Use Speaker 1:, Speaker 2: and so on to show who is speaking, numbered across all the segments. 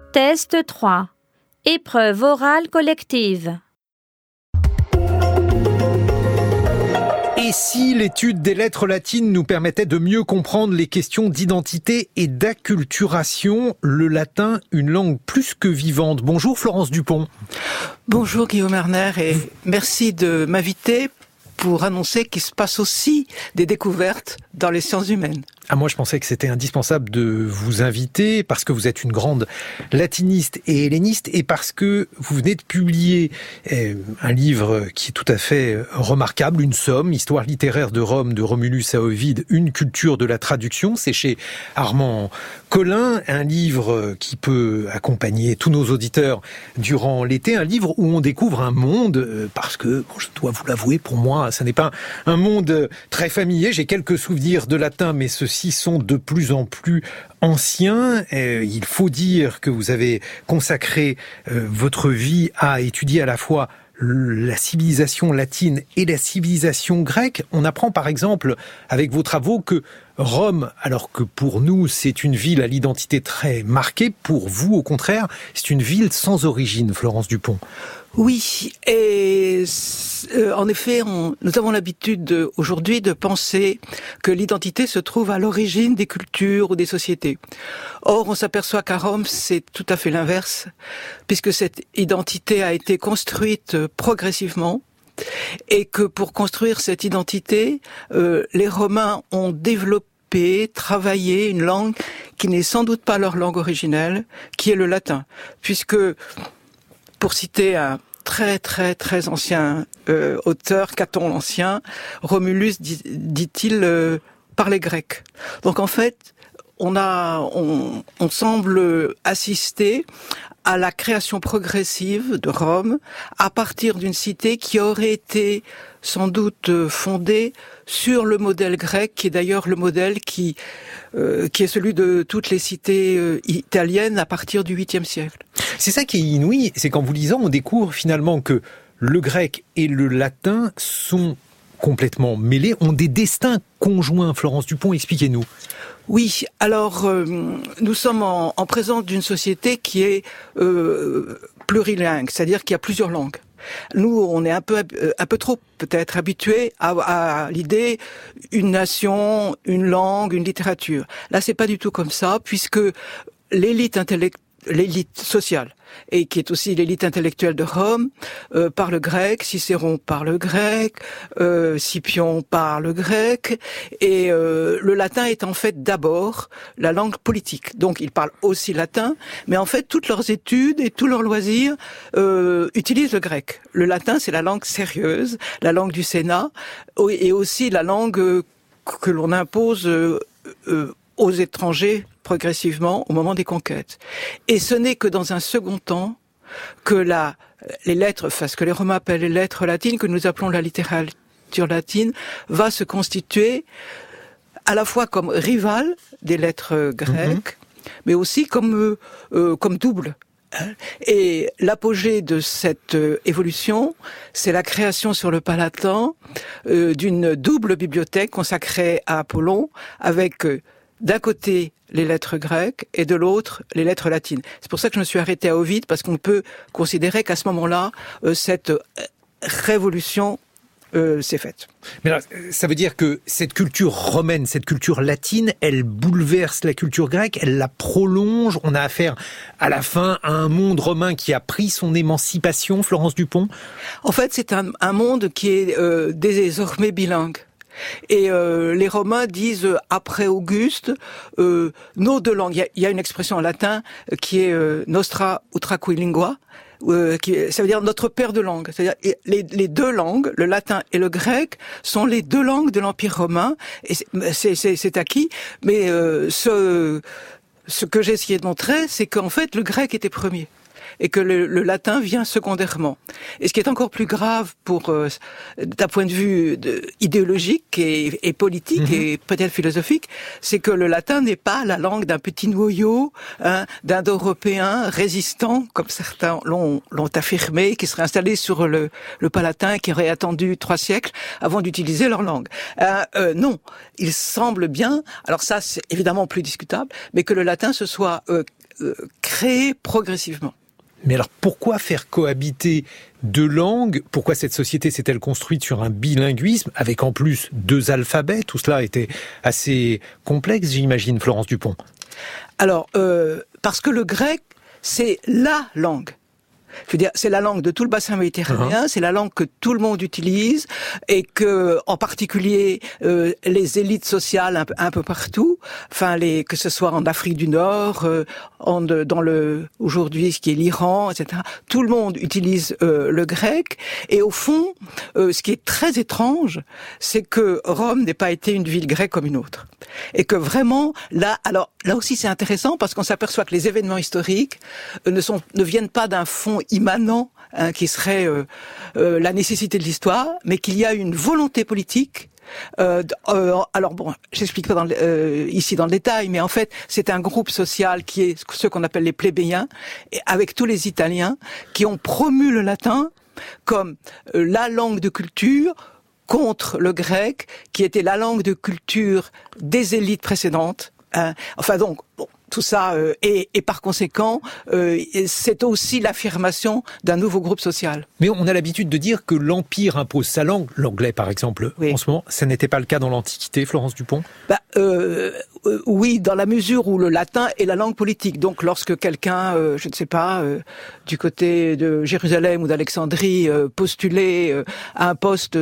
Speaker 1: Test 3. Épreuve orale collective.
Speaker 2: Et si l'étude des lettres latines nous permettait de mieux comprendre les questions d'identité et d'acculturation, le latin, une langue plus que vivante. Bonjour Florence Dupont.
Speaker 3: Bonjour Guillaume Erner et merci de m'inviter pour annoncer qu'il se passe aussi des découvertes dans les sciences humaines.
Speaker 2: Moi je pensais que c'était indispensable de vous inviter parce que vous êtes une grande latiniste et helléniste et parce que vous venez de publier un livre qui est tout à fait remarquable, une somme, Histoire littéraire de Rome de Romulus à Ovide, une culture de la traduction. C'est chez Armand Collin, un livre qui peut accompagner tous nos auditeurs durant l'été, un livre où on découvre un monde, parce que, je dois vous l'avouer, pour moi, ça n'est pas un monde très familier. J'ai quelques souvenirs de latin, mais ceux-ci sont de plus en plus anciens. Il faut dire que vous avez consacré votre vie à étudier à la fois la civilisation latine et la civilisation grecque. On apprend par exemple avec vos travaux que Rome, alors que pour nous c'est une ville à l'identité très marquée, pour vous au contraire c'est une ville sans origine, Florence Dupont.
Speaker 3: Oui, et en effet, nous avons l'habitude aujourd'hui de penser que l'identité se trouve à l'origine des cultures ou des sociétés. Or, on s'aperçoit qu'à Rome, c'est tout à fait l'inverse, puisque cette identité a été construite progressivement, et que pour construire cette identité, les Romains ont développé, travaillé une langue qui n'est sans doute pas leur langue originelle, qui est le latin, puisque pour citer un très ancien auteur, Caton l'Ancien, Romulus, dit-il, parlait grec. Donc en fait, on semble assister à la création progressive de Rome à partir d'une cité qui aurait été sans doute fondée sur le modèle grec, qui est d'ailleurs le modèle qui est celui de toutes les cités italiennes à partir du 8e siècle.
Speaker 2: C'est ça qui est inouï, c'est qu'en vous lisant, on découvre finalement que le grec et le latin sont complètement mêlés, ont des destins conjoints. Florence Dupont, expliquez-nous.
Speaker 3: Oui, alors nous sommes en présence d'une société qui est plurilingue, c'est-à-dire qu'il y a plusieurs langues. Nous, on est un peu trop peut-être habitués à l'idée une nation, une langue, une littérature. Là, c'est pas du tout comme ça, puisque l'élite sociale, et qui est aussi l'élite intellectuelle de Rome, parle grec, Cicéron parle grec, Scipion parle grec, et le latin est en fait d'abord la langue politique. Donc ils parlent aussi latin, mais en fait toutes leurs études et tous leurs loisirs utilisent le grec. Le latin, c'est la langue sérieuse, la langue du Sénat, et aussi la langue que l'on impose aux étrangers progressivement au moment des conquêtes. Et ce n'est que dans un second temps que les lettres, enfin ce que les Romains appellent les lettres latines, que nous appelons la littérature latine, va se constituer à la fois comme rivale des lettres grecques, mais aussi comme double. Et l'apogée de cette évolution, c'est la création sur le Palatin d'une double bibliothèque consacrée à Apollon, avec d'un côté les lettres grecques et de l'autre les lettres latines. C'est pour ça que je me suis arrêtée à Ovide, parce qu'on peut considérer qu'à ce moment-là, cette révolution s'est faite.
Speaker 2: Mais là, ça veut dire que cette culture romaine, cette culture latine, elle bouleverse la culture grecque, elle la prolonge. On a affaire à la fin à un monde romain qui a pris son émancipation, Florence Dupont.
Speaker 3: En fait, c'est un monde qui est désormais bilingue. Et les Romains disent après Auguste nos deux langues. Il y a une expression en latin qui est nostra utraque lingua, ça veut dire notre père de langue. C'est-à-dire les deux langues, le latin et le grec, sont les deux langues de l'Empire romain. Et c'est acquis. Mais ce que j'ai essayé de montrer, c'est qu'en fait le grec était premier. et que le latin vient secondairement. Et ce qui est encore plus grave d'un point de vue idéologique et politique et peut-être philosophique, c'est que le latin n'est pas la langue d'un petit noyau d'indo-européens résistants, comme certains l'ont affirmé, qui seraient installés sur le Palatin, qui auraient attendu 3 siècles avant d'utiliser leur langue. Non, il semble bien, alors ça c'est évidemment plus discutable, mais que le latin se soit créé progressivement.
Speaker 2: Mais alors pourquoi faire cohabiter 2 langues ? Pourquoi cette société s'est-elle construite sur un bilinguisme, avec en plus 2 alphabets ? Tout cela était assez complexe, j'imagine, Florence Dupont.
Speaker 3: Alors, parce que le grec, c'est la langue. Je veux dire, c'est la langue de tout le bassin méditerranéen, c'est la langue que tout le monde utilise et que, en particulier, les élites sociales un peu partout, que ce soit en Afrique du Nord, aujourd'hui, ce qui est l'Iran, etc. Tout le monde utilise le grec. Et au fond, ce qui est très étrange, c'est que Rome n'ait pas été une ville grecque comme une autre. Et que vraiment, là aussi c'est intéressant parce qu'on s'aperçoit que les événements historiques ne viennent pas d'un fond immanent qui serait la nécessité de l'histoire, mais qu'il y a une volonté politique. Alors bon, j'explique pas ici dans le détail, mais en fait c'est un groupe social qui est ce qu'on appelle les plébéiens, et avec tous les Italiens qui ont promu le latin comme la langue de culture contre le grec, qui était la langue de culture des élites précédentes. Tout ça, et par conséquent, c'est aussi l'affirmation d'un nouveau groupe social.
Speaker 2: Mais on a l'habitude de dire que l'Empire impose sa langue, l'anglais par exemple, en ce moment. Ça n'était pas le cas dans l'Antiquité, Florence Dupont ?
Speaker 3: Oui, dans la mesure où le latin est la langue politique. Donc lorsque quelqu'un, je ne sais pas, du côté de Jérusalem ou d'Alexandrie, postulait à un poste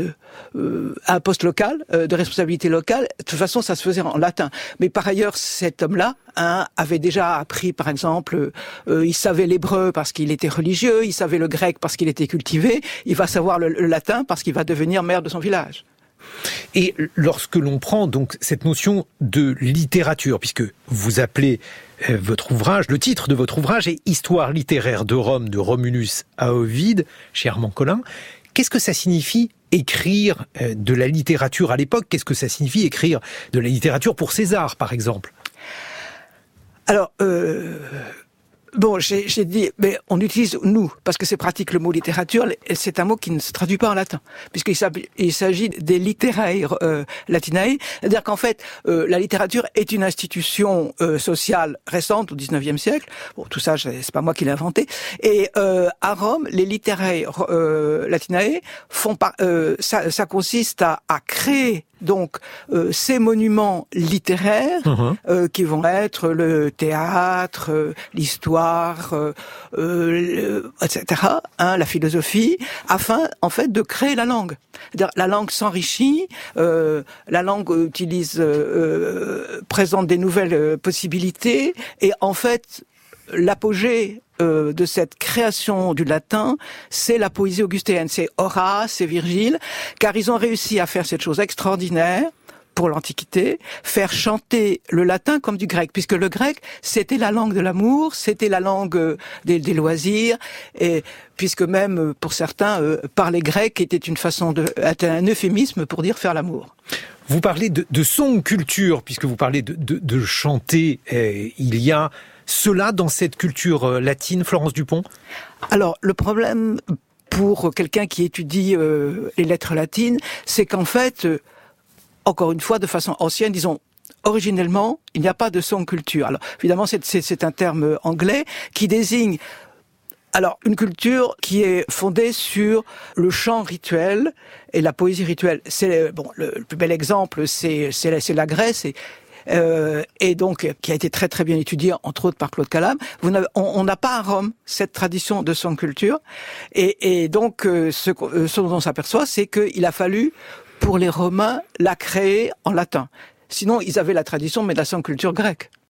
Speaker 3: local, de responsabilité locale, de toute façon ça se faisait en latin. Mais par ailleurs, cet homme-là avait déjà appris, par exemple, il savait l'hébreu parce qu'il était religieux, il savait le grec parce qu'il était cultivé, il va savoir le latin parce qu'il va devenir maire de son village.
Speaker 2: Et lorsque l'on prend donc cette notion de littérature, puisque vous appelez votre ouvrage, le titre de votre ouvrage est « Histoire littéraire de Rome, de Romulus à Ovide », chez Armand Collin, qu'est-ce que ça signifie écrire de la littérature à l'époque ? Qu'est-ce que ça signifie écrire de la littérature pour César, par exemple ?
Speaker 3: Alors, j'ai dit, mais on utilise nous, parce que c'est pratique le mot littérature, c'est un mot qui ne se traduit pas en latin, puisqu'il s'agit des literae latinae, c'est-à-dire qu'en fait, la littérature est une institution sociale récente, au XIXe siècle. Bon, tout ça, c'est pas moi qui l'ai inventé. Et à Rome, les literae latinae ça consiste à créer donc ces monuments littéraires qui vont être le théâtre, l'histoire, etc., la philosophie, afin en fait de créer la langue. C'est-à-dire, la langue s'enrichit, la langue présente des nouvelles possibilités, et en fait l'apogée de cette création du latin, c'est la poésie augustéenne, c'est Horace, c'est Virgile, car ils ont réussi à faire cette chose extraordinaire pour l'Antiquité, faire chanter le latin comme du grec, puisque le grec, c'était la langue de l'amour, c'était la langue des loisirs, et puisque même, pour certains, parler grec était était un euphémisme pour dire faire l'amour.
Speaker 2: Vous parlez de song culture, puisque vous parlez de chanter, il y a cela dans cette culture latine, Florence Dupont ?
Speaker 3: Alors, le problème pour quelqu'un qui étudie les lettres latines, c'est qu'en fait, encore une fois, de façon ancienne, disons, originellement, il n'y a pas de song culture. Alors, évidemment, c'est un terme anglais qui désigne une culture qui est fondée sur le chant rituel et la poésie rituelle. Le plus bel exemple, c'est la Grèce, et donc qui a été très très bien étudié, entre autres par Claude Calame. On n'a pas à Rome cette tradition de song culture, et donc ce dont on s'aperçoit, c'est qu'il a fallu pour les Romains la créer en latin. Sinon, ils avaient la tradition, mais de la song culture grecque.